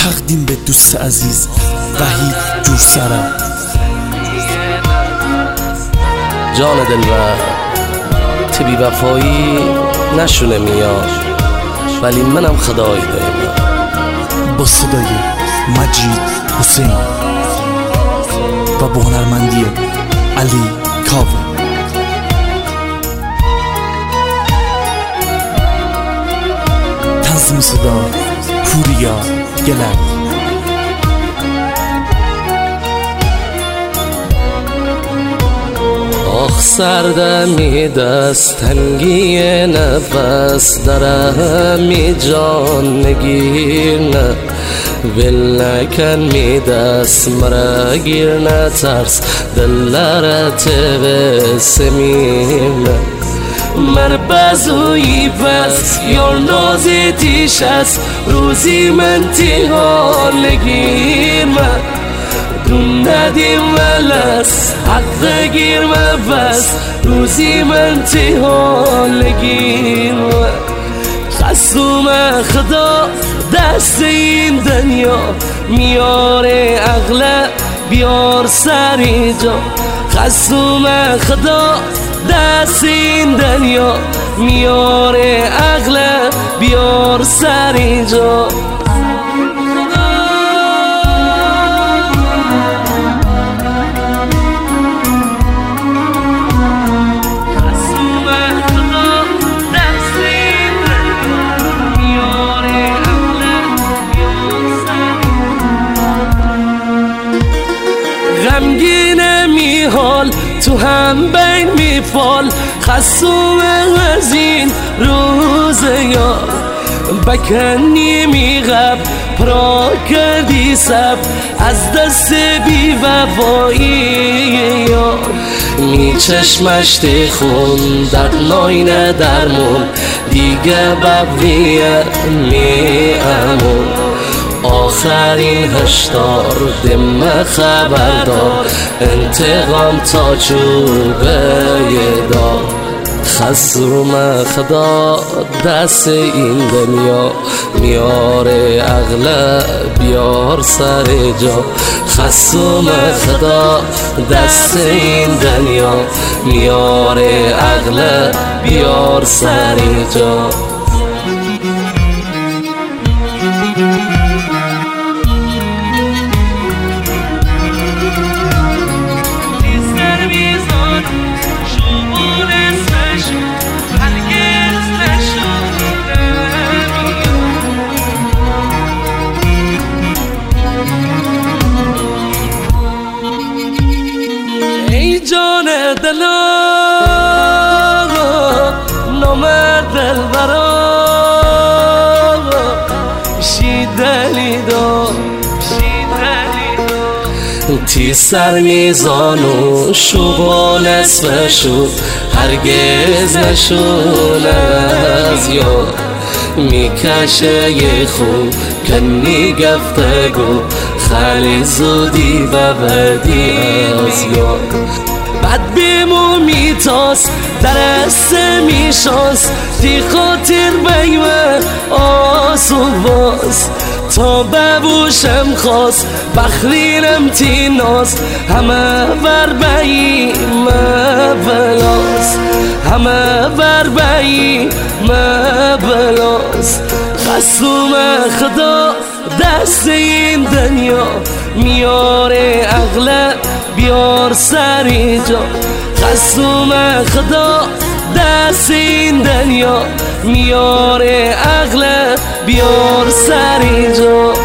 تقدیم به دوست عزیز وحید جورسره. جان دلبر تو بی وفایی نشونه میاد، ولی منم خدایی دارم. با صدای مجید حسین و با هنرمندی علی کاوه. تنظیم صدا پوریا گلک. آخ سردمی دست تنگی نفس درم می جان نگیر نه ول نکن می دست مرا گیر نترس دلرت بسمیم مر بزوی بس یار نازی تیش است روزی من تیها نگیر من دون ندیم ولس حق گیر من بس روزی من تیها نگیر من خصوم خدا دست این دنیا میاره اغلب بیار سری جا خصوم خدا دست این دنیا میاره اغلب بیار سری جا غمگین میحال تو هم بین میفال خصوم از این روز یار بکنی میغب پرا کردی سب از دست بی وفایی یار می چشمش خون در ناینه درمون دیگه ببویه می امون آخرین هشدار دم خبردار انتقام تا چوبه دار خصوم خدا دست این دنیا میاره اغلب بیار سر جا خصوم خدا دست این دنیا میاره اغلب بیار سر جا جان دلا نامرد دلبرا شیدلی دا تی سر میزانو شو نصفشو هرگز نشون از یار میکشه یه خون کنی گفتگو خیلی زودی و بدی از یار بد بیمو میتاس درست میشانس دی خاطر بیمه آسون باز تا ببوشم خواست بخرینم تی ناز همه بر بیمه بلاس همه بر بیمه بلاس خصوم خدا دست این دنیا میاره اغلب بیار سری جا خصوم خدا دست این دنیا میاره اغلب بیار سری جا